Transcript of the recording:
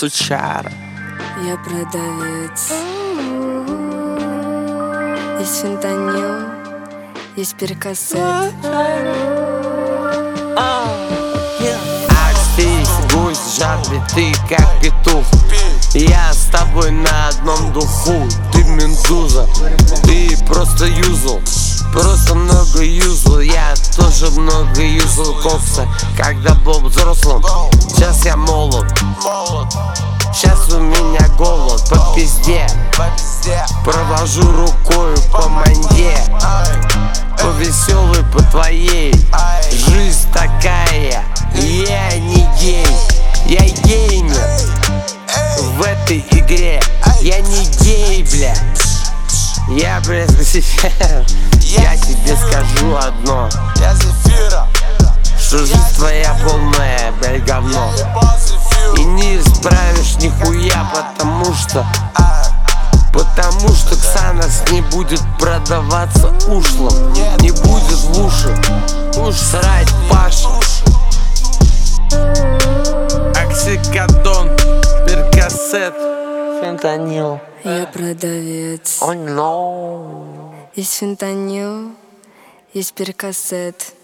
сучара. Я продавец. Есть фентанил, есть перкасет. Акстись, гусь, жадный, ты как петух. Я с тобой на одном духу. Ты медуза, ты просто юзал. Просто много юзал, я тоже много юзал кокса. Когда был взрослым, сейчас я молод. Сейчас у меня голод по пизде. Провожу рукою по манде. По веселой, по твоей. Жизнь такая, я не гей. Я геймер в этой игре. Я не гей, бля. Я, блядь, я тебе скажу одно, что жизнь твоя полная, блядь, говно. И не исправишь нихуя, потому что Ксанос не будет продаваться ушлом. Не будет в уши срать Паша. Оксикодон, перкасет, фентанил. Я продавец. Oh no. Есть фентанил, есть перкасет.